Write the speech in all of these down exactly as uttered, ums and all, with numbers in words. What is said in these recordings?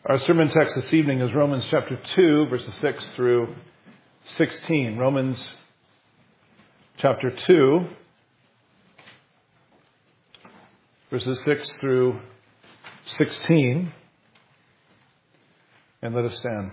Our sermon text this evening is Romans chapter two, verses six through sixteen. Romans chapter two, verses six through sixteen. And let us stand.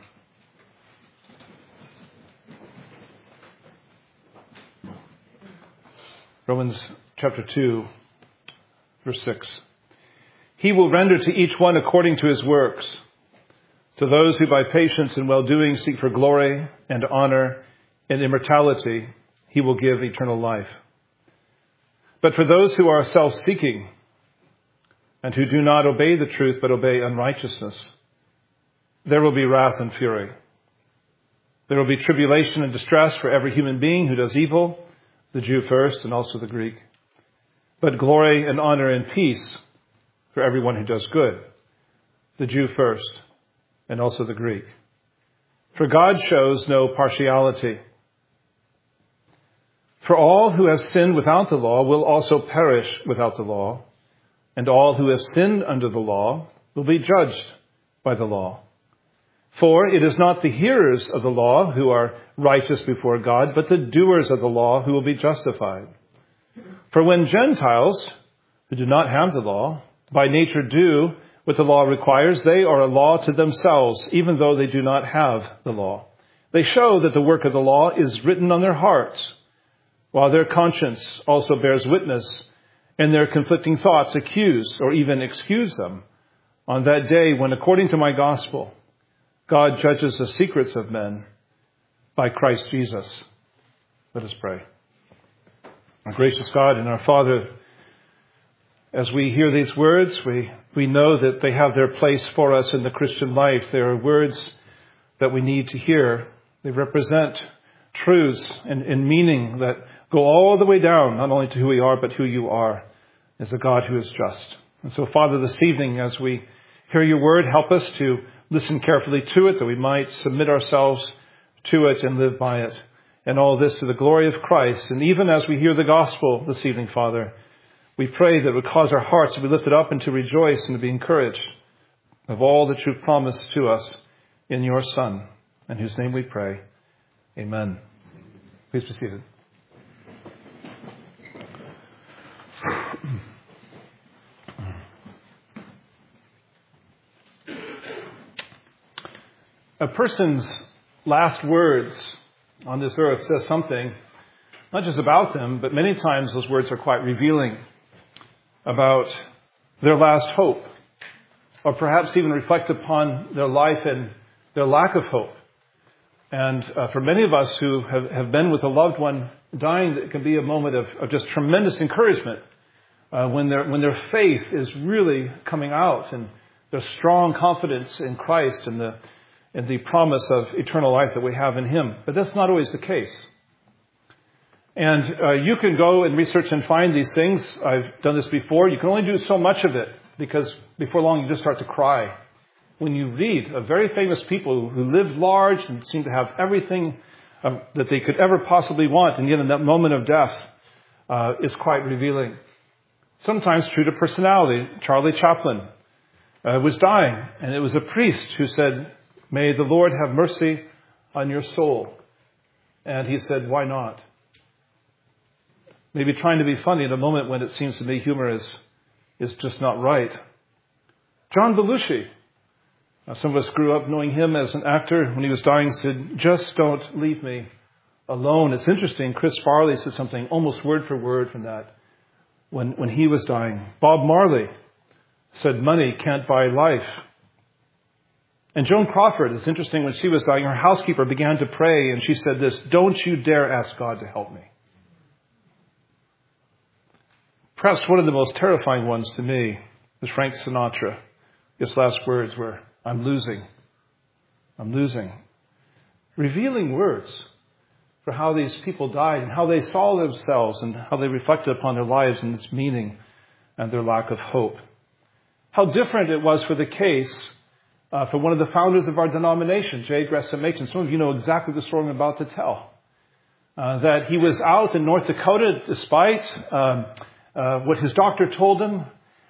Romans chapter two, verse six. He will render to each one according to his works. To those who by patience and well-doing seek for glory and honor and immortality, he will give eternal life. But for those who are self-seeking and who do not obey the truth but obey unrighteousness, there will be wrath and fury. There will be tribulation and distress for every human being who does evil, the Jew first and also the Greek. But glory and honor and peace for everyone who does good, the Jew first and also the Greek. For God shows no partiality. For all who have sinned without the law will also perish without the law, and all who have sinned under the law will be judged by the law. For it is not the hearers of the law who are righteous before God, but the doers of the law who will be justified. For when Gentiles, who do not have the law, by nature do what the law requires, they are a law to themselves, even though they do not have the law. They show that the work of the law is written on their hearts, while their conscience also bears witness, and their conflicting thoughts accuse or even excuse them on that day when, according to my gospel, God judges the secrets of men by Christ Jesus. Let us pray. Our gracious God and our Father, as we hear these words, we, we know that they have their place for us in the Christian life. They are words that we need to hear. They represent truths and, and meaning that go all the way down, not only to who we are, but who you are as a God who is just. And so, Father, this evening, as we hear your word, help us to listen carefully to it, that we might submit ourselves to it and live by it. And all this to the glory of Christ. And even as we hear the gospel this evening, Father, we pray that it would cause our hearts to be lifted up and to rejoice and to be encouraged of all that you've promised to us in your Son, in whose name we pray. Amen. Please be seated. A person's last words on this earth says something, not just about them, but many times those words are quite revealing about their last hope, or perhaps even reflect upon their life and their lack of hope. And uh, for many of us who have, have been with a loved one dying, it can be a moment of, of just tremendous encouragement uh, when their when their faith is really coming out and their strong confidence in Christ and the and the promise of eternal life that we have in Him. But that's not always the case. And uh, you can go and research and find these things. I've done this before. You can only do so much of it because before long you just start to cry. When you read of very famous people who lived large and seemed to have everything uh, that they could ever possibly want, and yet in that moment of death, uh, it's quite revealing. Sometimes true to personality. Charlie Chaplin uh, was dying, and it was a priest who said, "May the Lord have mercy on your soul." And he said, "Why not?" Maybe trying to be funny in a moment when it seems to me humor is, is just not right. John Belushi. Now, some of us grew up knowing him as an actor. When he was dying, said, "Just don't leave me alone." It's interesting. Chris Farley said something almost word for word from that when, when he was dying. Bob Marley said, "Money can't buy life." And Joan Crawford, it's interesting, when she was dying, her housekeeper began to pray, and she said this, "Don't you dare ask God to help me." Perhaps one of the most terrifying ones to me was Frank Sinatra. His last words were, "I'm losing. I'm losing." Revealing words for how these people died and how they saw themselves and how they reflected upon their lives and its meaning and their lack of hope. How different it was for the case Uh, for one of the founders of our denomination, J. Gresham Machen. Some of you know exactly the story I'm about to tell. Uh, that he was out in North Dakota despite um, uh, what his doctor told him,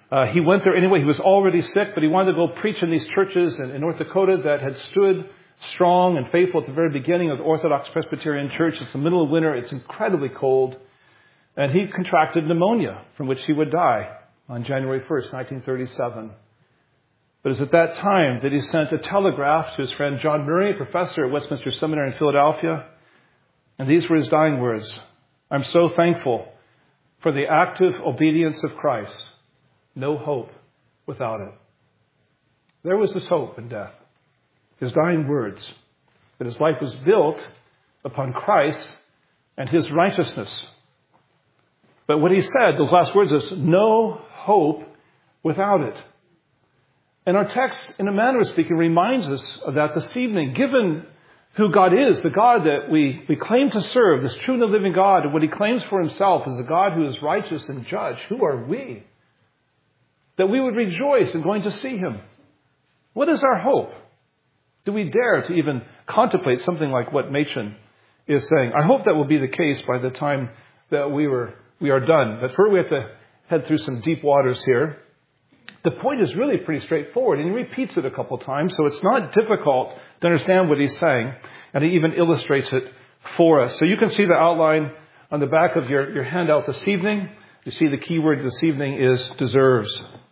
Uh, he went there anyway. He was already sick, but he wanted to go preach in these churches in, in North Dakota that had stood strong and faithful at the very beginning of the Orthodox Presbyterian Church. It's the middle of winter. It's incredibly cold. And he contracted pneumonia, from which he would die on January first, nineteen thirty-seven. But it was at that time that he sent a telegraph to his friend John Murray, a professor at Westminster Seminary in Philadelphia. And these were his dying words. I'm so thankful for the active obedience of Christ. No hope without it. There was this hope in death. His dying words, that his life was built upon Christ and his righteousness. But what he said, those last words, is no hope without it. And our text, in a manner of speaking, reminds us of that this evening. Given who God is, the God that we, we claim to serve, this true and the living God, and what he claims for himself as a God who is righteous and judge, who are we? That we would rejoice in going to see him. What is our hope? Do we dare to even contemplate something like what Machen is saying? I hope that will be the case by the time that we were we are done. But first we have to head through some deep waters here. The point is really pretty straightforward, and he repeats it a couple times, so it's not difficult to understand what he's saying, and he even illustrates it for us. So you can see the outline on the back of your, your handout this evening. You see the key word this evening is deserves.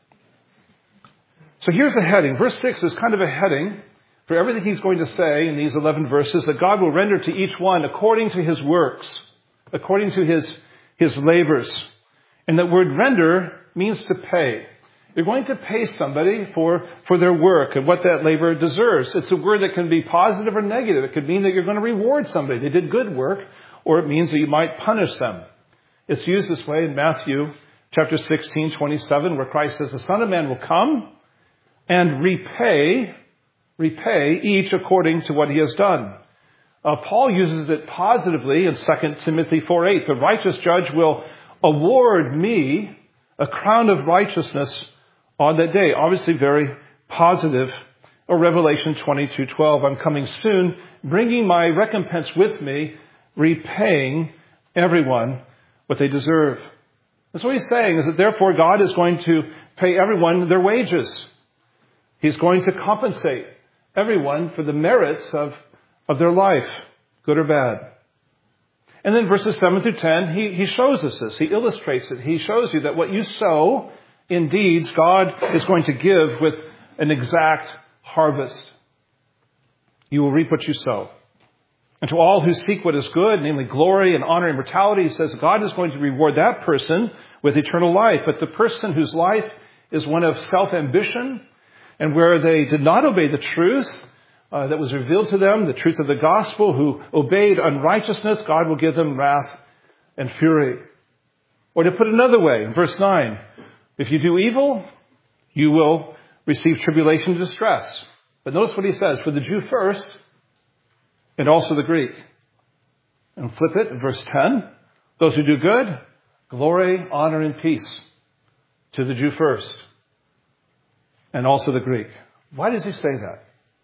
So here's a heading. Verse six is kind of a heading for everything he's going to say in these eleven verses, that God will render to each one according to his works, according to his, his labors. And that word render means to pay. You're going to pay somebody for, for their work and what that labor deserves. It's a word that can be positive or negative. It could mean that you're going to reward somebody. They did good work, or it means that you might punish them. It's used this way in Matthew chapter sixteen, twenty-seven, where Christ says, the Son of Man will come and repay, repay each according to what he has done. Uh, Paul uses it positively in Second Timothy four eight. The righteous judge will award me a crown of righteousness on that day. Obviously very positive. Or Revelation twenty-two twelve. I'm coming soon, bringing my recompense with me, repaying everyone what they deserve. That's what he's saying, is that therefore God is going to pay everyone their wages. He's going to compensate everyone for the merits of, of their life, good or bad. And then verses seven through ten, he, he shows us this. He illustrates it. He shows you that what you sow in deeds, God is going to give with an exact harvest. You will reap what you sow. And to all who seek what is good, namely glory and honor and immortality, he says God is going to reward that person with eternal life. But the person whose life is one of self-ambition, and where they did not obey the truth uh, that was revealed to them, the truth of the gospel, who obeyed unrighteousness, God will give them wrath and fury. Or to put another way, in verse nine, if you do evil, you will receive tribulation and distress. But notice what he says, for the Jew first, and also the Greek. And flip it in verse ten, those who do good, glory, honor, and peace to the Jew first, and also the Greek. Why does he say that?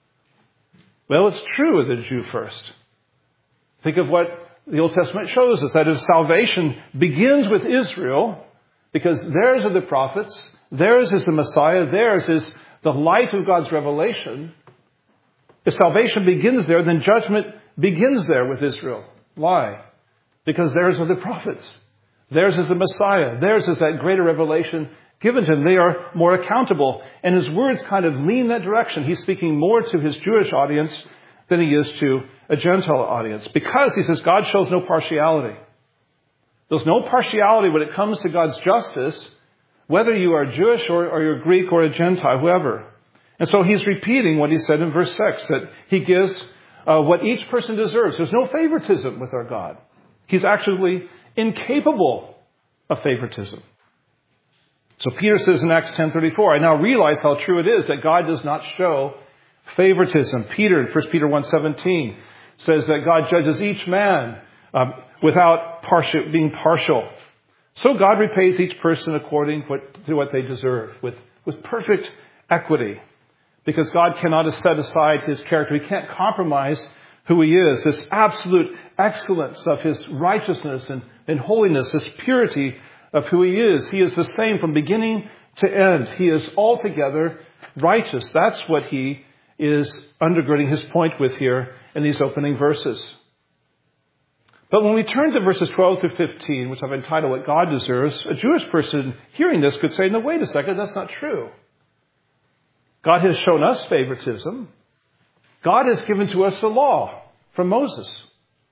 Well, it's true of the Jew first. Think of what the Old Testament shows us, that is, salvation begins with Israel, because theirs are the prophets, theirs is the Messiah, theirs is the light of God's revelation. If salvation begins there, then judgment begins there with Israel. Why? Because theirs are the prophets. Theirs is the Messiah. Theirs is that greater revelation given to him. They are more accountable. And his words kind of lean that direction. He's speaking more to his Jewish audience than he is to a Gentile audience. Because, he says, God shows no partiality. There's no partiality when it comes to God's justice, whether you are Jewish or, or you're Greek or a Gentile, whoever. And so he's repeating what he said in verse six, that he gives uh, what each person deserves. There's no favoritism with our God. He's actually incapable of favoritism. So Peter says in Acts ten thirty-four, I now realize how true it is that God does not show favoritism. Peter in First Peter one seventeen says that God judges each man um, without partial, being partial. So God repays each person according to what they deserve, with, with perfect equity. Because God cannot set aside his character. He can't compromise who he is. This absolute excellence of his righteousness and, and holiness, this purity of who he is. He is the same from beginning to end. He is altogether righteous. That's what he is undergirding his point with here in these opening verses. But when we turn to verses twelve through fifteen, which I've entitled What God Deserves, a Jewish person hearing this could say, no, wait a second, that's not true. God has shown us favoritism. God has given to us the law from Moses.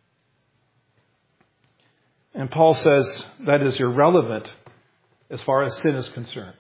And Paul says that is irrelevant as far as sin is concerned.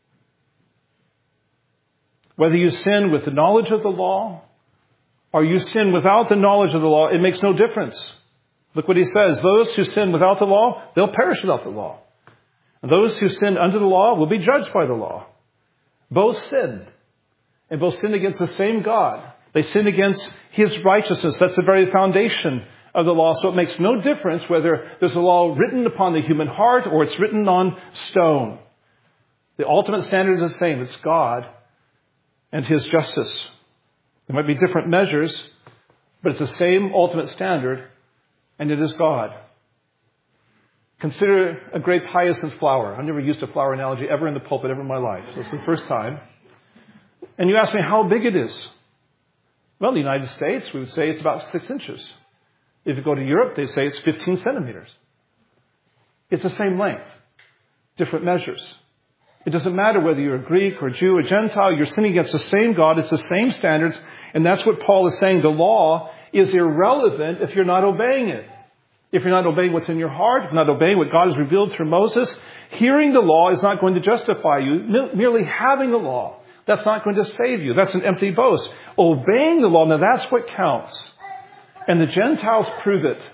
Whether you sin with the knowledge of the law or you sin without the knowledge of the law, it makes no difference. Look what he says. Those who sin without the law, they'll perish without the law. And those who sin under the law will be judged by the law. Both sin. And both sin against the same God. They sin against his righteousness. That's the very foundation of the law. So it makes no difference whether there's a law written upon the human heart or it's written on stone. The ultimate standard is the same. It's God and his justice. There might be different measures, but it's the same ultimate standard, and it is God. Consider a grape hyacinth flower. I've never used a flower analogy ever in the pulpit ever in my life. So it's the first time. And you ask me how big it is. Well, in the United States, we would say it's about six inches. If you go to Europe, they say it's fifteen centimeters. It's the same length, different measures. It doesn't matter whether you're a Greek or a Jew or Gentile, you're sinning against the same God, it's the same standards, and that's what Paul is saying. The law is irrelevant if you're not obeying it. If you're not obeying what's in your heart, if you're not obeying what God has revealed through Moses, hearing the law is not going to justify you. Merely having the law, that's not going to save you. That's an empty boast. Obeying the law, now that's what counts. And the Gentiles prove it.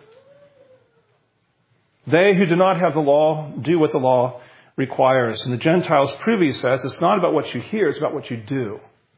They who do not have the law do what the law requires. And the Gentiles prove, he says, it's not about what you hear, it's about what you do.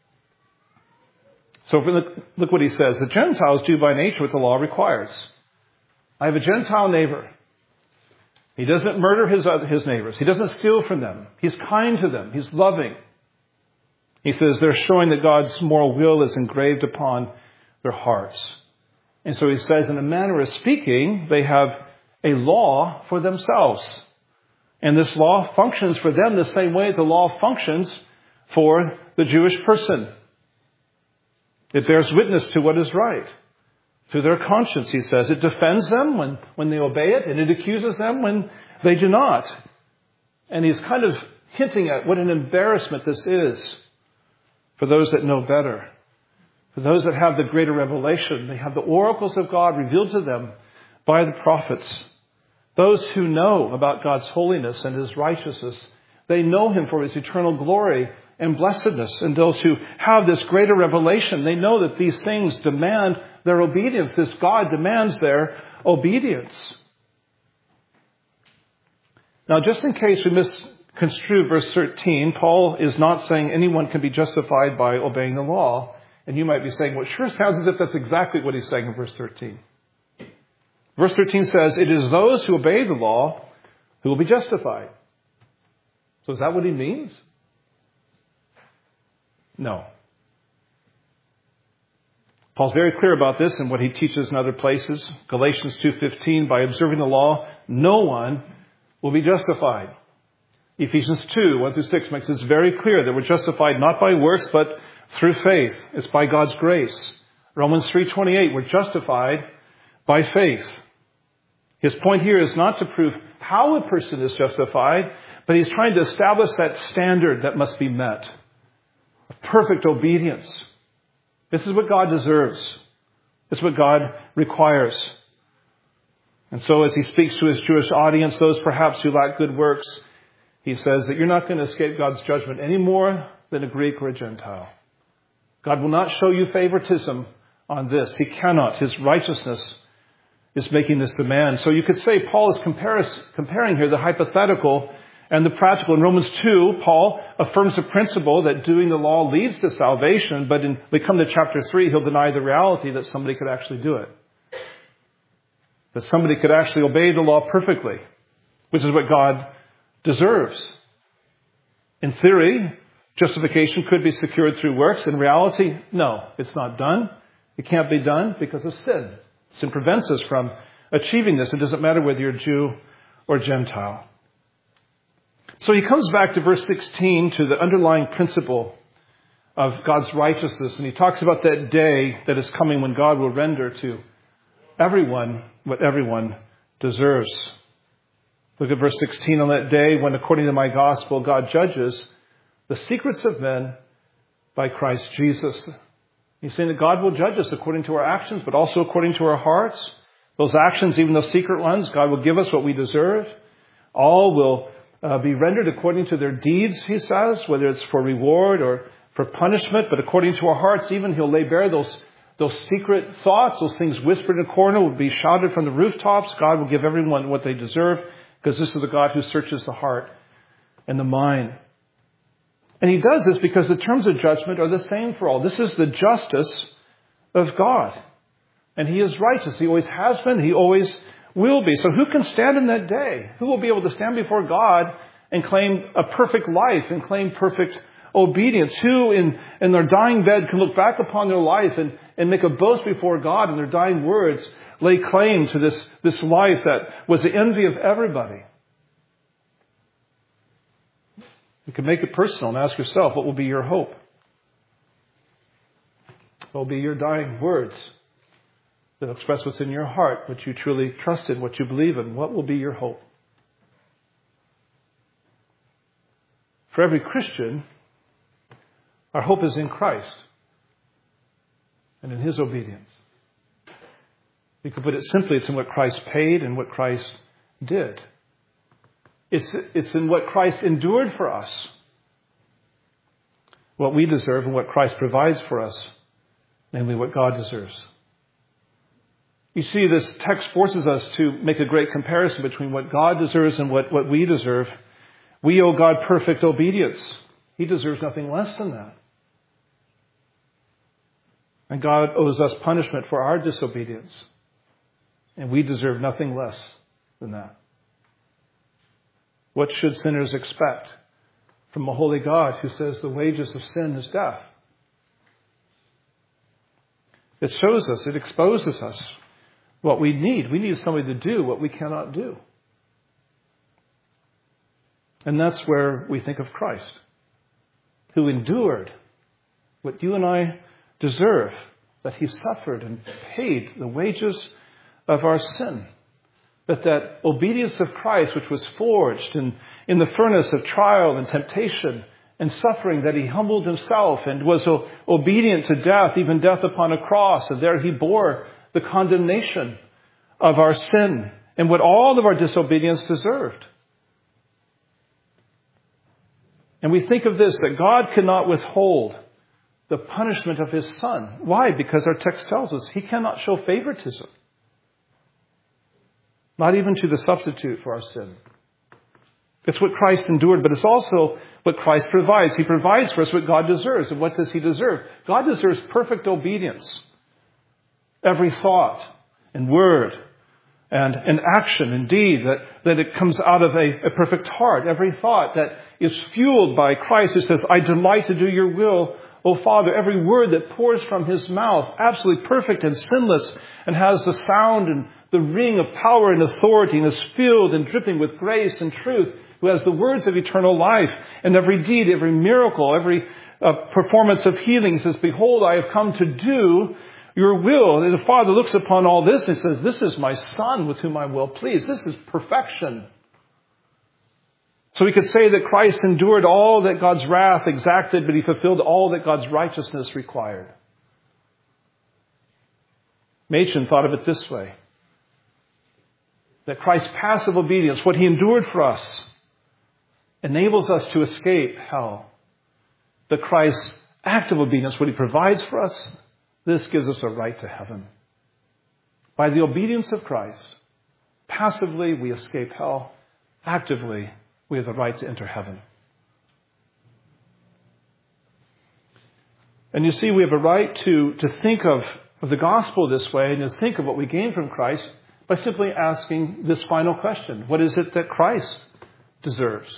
So look what he says. The Gentiles do by nature what the law requires. I have a Gentile neighbor. He doesn't murder his, his neighbors. He doesn't steal from them. He's kind to them. He's loving. He says they're showing that God's moral will is engraved upon their hearts. And so he says, in a manner of speaking, they have a law for themselves. And this law functions for them the same way the law functions for the Jewish person. It bears witness to what is right. Through their conscience, he says. It defends them when, when they obey it, and it accuses them when they do not. And he's kind of hinting at what an embarrassment this is for those that know better. For those that have the greater revelation, they have the oracles of God revealed to them by the prophets. Those who know about God's holiness and his righteousness, they know him for his eternal glory and blessedness. And those who have this greater revelation, they know that these things demand their obedience. This God demands their obedience. Now, just in case we misconstrue verse thirteen, Paul is not saying anyone can be justified by obeying the law. And you might be saying, well, it sure sounds as if that's exactly what he's saying in verse thirteen. Verse thirteen says, it is those who obey the law who will be justified. So is that what he means? No. Paul's very clear about this in what he teaches in other places. Galatians two fifteen, by observing the law, no one will be justified. Ephesians two, one through six makes this very clear that we're justified not by works, but through faith. It's by God's grace. Romans three twenty-eight, we're justified by faith. His point here is not to prove how a person is justified, but he's trying to establish that standard that must be met. Perfect obedience. This is what God deserves. This is what God requires. And so as he speaks to his Jewish audience, those perhaps who lack good works, he says that you're not going to escape God's judgment any more than a Greek or a Gentile. God will not show you favoritism on this. He cannot. His righteousness is making this demand. So you could say Paul is comparing here the hypothetical and the practical. In Romans two, Paul affirms the principle that doing the law leads to salvation, but in we come to chapter three, he'll deny the reality that somebody could actually do it. That somebody could actually obey the law perfectly, which is what God deserves. In theory, justification could be secured through works. In reality, no, it's not done. It can't be done because of sin. Sin prevents us from achieving this. It doesn't matter whether you're Jew or Gentile. So he comes back to verse sixteen, to the underlying principle of God's righteousness. And he talks about that day that is coming when God will render to everyone what everyone deserves. Look at verse sixteen. On that day when, according to my gospel, God judges the secrets of men by Christ Jesus. He's saying that God will judge us according to our actions, but also according to our hearts. Those actions, even those secret ones, God will give us what we deserve. All will uh, be rendered according to their deeds, he says, whether it's for reward or for punishment. But according to our hearts, even he'll lay bare those, those secret thoughts, those things whispered in a corner will be shouted from the rooftops. God will give everyone what they deserve, because this is the God who searches the heart and the mind. And he does this because the terms of judgment are the same for all. This is the justice of God. And he is righteous. He always has been. He always will be. So who can stand in that day? Who will be able to stand before God and claim a perfect life and claim perfect obedience? Who in, in their dying bed can look back upon their life and, and make a boast before God, and their dying words lay claim to this, this life that was the envy of everybody? You can make it personal and ask yourself, what will be your hope? What will be your dying words that express what's in your heart, what you truly trust in, what you believe in? What will be your hope? For every Christian, our hope is in Christ and in his obedience. You could put it simply, it's in what Christ paid and what Christ did. It's, it's in what Christ endured for us, what we deserve, and what Christ provides for us, namely what God deserves. You see, this text forces us to make a great comparison between what God deserves and what, what we deserve. We owe God perfect obedience. He deserves nothing less than that. And God owes us punishment for our disobedience. And we deserve nothing less than that. What should sinners expect from a holy God who says the wages of sin is death? It shows us, it exposes us what we need. We need somebody to do what we cannot do. And that's where we think of Christ, who endured what you and I deserve, that he suffered and paid the wages of our sin. But that obedience of Christ, which was forged in, in the furnace of trial and temptation and suffering, that he humbled himself and was o- obedient to death, even death upon a cross. And there he bore the condemnation of our sin and what all of our disobedience deserved. And we think of this, that God cannot withhold the punishment of his Son. Why? Because our text tells us he cannot show favoritism. Not even to the substitute for our sin. It's what Christ endured, but it's also what Christ provides. He provides for us what God deserves. And what does he deserve? God deserves perfect obedience. Every thought and word and, and action, indeed, that, that it comes out of a, a perfect heart. Every thought that is fueled by Christ, who says, I delight to do your will, O Father. Every word that pours from his mouth, absolutely perfect and sinless, and has the sound and the ring of power and authority, and is filled and dripping with grace and truth, who has the words of eternal life. And every deed, every miracle, every uh, performance of healing says, behold, I have come to do your will. And the Father looks upon all this and says, this is my Son with whom I will please. This is perfection. So we could say that Christ endured all that God's wrath exacted, but he fulfilled all that God's righteousness required. Machen thought of it this way, that Christ's passive obedience, what he endured for us, enables us to escape hell. But Christ's active obedience, what he provides for us, this gives us a right to heaven. By the obedience of Christ, passively we escape hell. Actively, we have the right to enter heaven. And you see, we have a right to, to think of, of the gospel this way, and to think of what we gain from Christ by simply asking this final question. What is it that Christ deserves?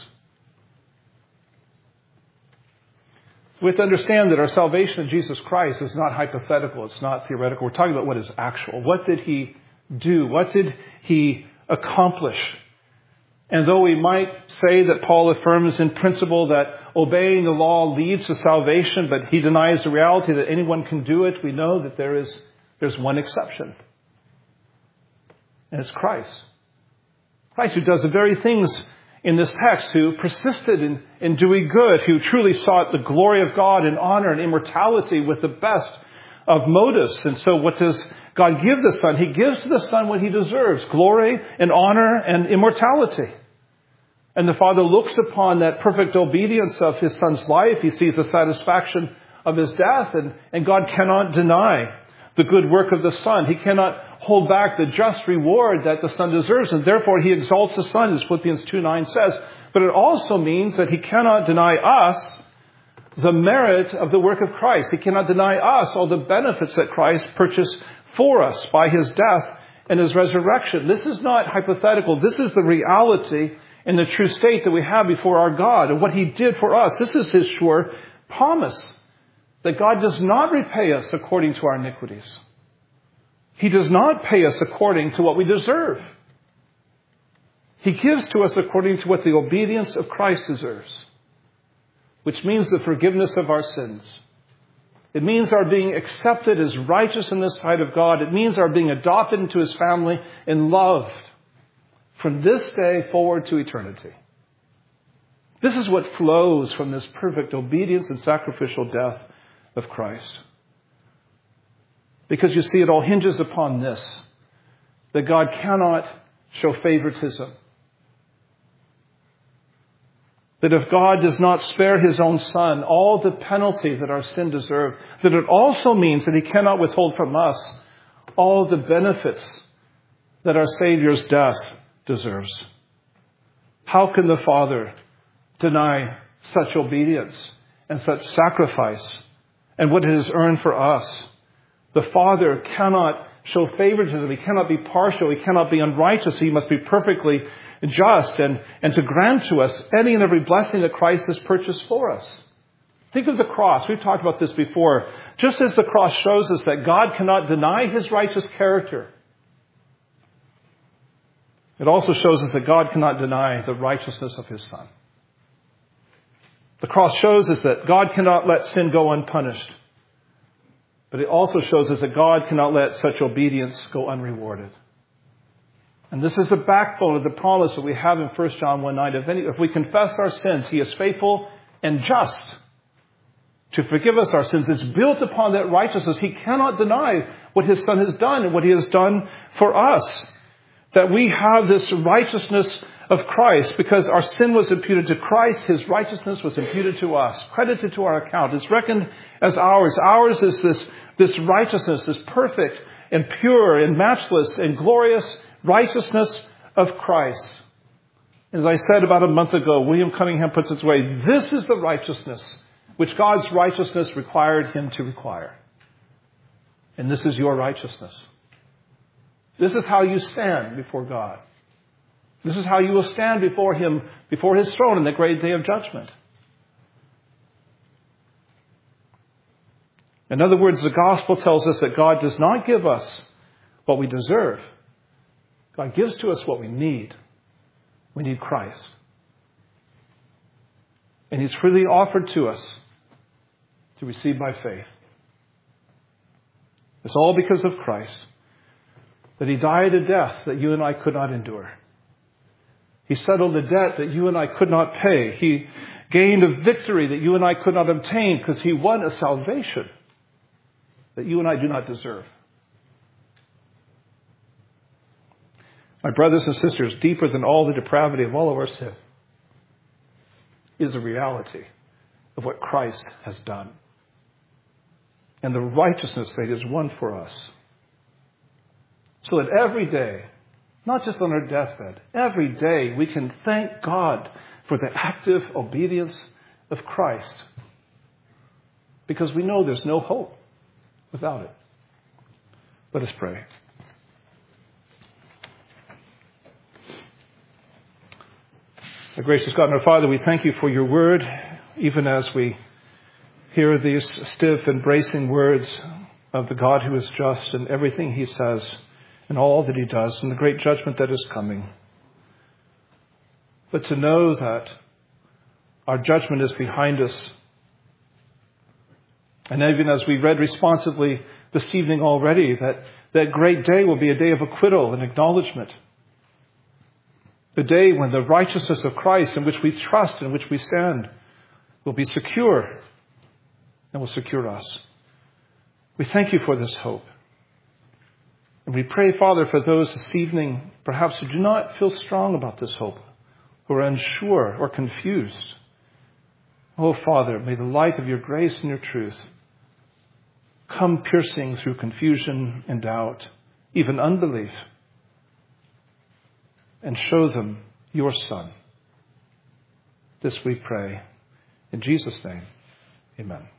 We have to understand that our salvation in Jesus Christ is not hypothetical. It's not theoretical. We're talking about what is actual. What did he do? What did he accomplish? And though we might say that Paul affirms in principle that obeying the law leads to salvation, but he denies the reality that anyone can do it, we know that there is there's one exception. And it's Christ. Christ, who does the very things in this text, who persisted in, in doing good, who truly sought the glory of God and honor and immortality with the best of motives. And so what does God give the Son? He gives to the Son what he deserves, glory and honor and immortality. And the Father looks upon that perfect obedience of his Son's life. He sees the satisfaction of his death, and, and God cannot deny the good work of the Son. He cannot hold back the just reward that the Son deserves, and therefore he exalts the Son, as Philippians two nine says. But it also means that he cannot deny us the merit of the work of Christ. He cannot deny us all the benefits that Christ purchased for us by his death and his resurrection. This is not hypothetical. This is the reality and the true state that we have before our God and what he did for us. This is his sure promise, that God does not repay us according to our iniquities. He does not pay us according to what we deserve. He gives to us according to what the obedience of Christ deserves, which means the forgiveness of our sins. It means our being accepted as righteous in the sight of God. It means our being adopted into his family and loved from this day forward to eternity. This is what flows from this perfect obedience and sacrificial death of Christ. Because you see, it all hinges upon this, that God cannot show favoritism. That if God does not spare his own Son all the penalty that our sin deserved, that it also means that he cannot withhold from us all the benefits that our Savior's death deserves. How can the Father deny such obedience and such sacrifice and what it has earned for us? The Father cannot show favoritism. He cannot be partial. He cannot be unrighteous. He must be perfectly just and, and to grant to us any and every blessing that Christ has purchased for us. Think of the cross. We've talked about this before. Just as the cross shows us that God cannot deny his righteous character, it also shows us that God cannot deny the righteousness of his Son. The cross shows us that God cannot let sin go unpunished. But it also shows us that God cannot let such obedience go unrewarded. And this is the backbone of the promise that we have in First John one nine. If, any, if we confess our sins, he is faithful and just to forgive us our sins. It's built upon that righteousness. He cannot deny what his Son has done and what he has done for us. That we have this righteousness of Christ because our sin was imputed to Christ. His righteousness was imputed to us, credited to our account. It's reckoned as ours. Ours is this, this righteousness, this perfect and pure and matchless and glorious righteousness of Christ. As I said about a month ago, William Cunningham puts it this way: this is the righteousness which God's righteousness required him to require. And this is your righteousness. This is how you stand before God. This is how you will stand before him, before his throne in the great day of judgment. In other words, the gospel tells us that God does not give us what we deserve. God gives to us what we need. We need Christ. And he's freely offered to us to receive by faith. It's all because of Christ, that he died a death that you and I could not endure. He settled a debt that you and I could not pay. He gained a victory that you and I could not obtain because he won a salvation that you and I do not deserve. My brothers and sisters, deeper than all the depravity of all of our sin is the reality of what Christ has done and the righteousness that he has won for us. So that every day, not just on our deathbed, every day we can thank God for the active obedience of Christ. Because we know there's no hope without it. Let us pray. Our gracious God and our Father, we thank you for your word, even as we hear these stiff and bracing words of the God who is just in everything he says and all that he does and the great judgment that is coming. but to know that our judgment is behind us. And even as we read responsively this evening already, that that great day will be a day of acquittal and acknowledgement. The day when the righteousness of Christ, in which we trust, in which we stand, will be secure and will secure us. We thank you for this hope. And we pray, Father, for those this evening, perhaps who do not feel strong about this hope, who are unsure or confused. Oh, Father, may the light of your grace and your truth come piercing through confusion and doubt, even unbelief, and show them your Son. This we pray. In Jesus' name, amen.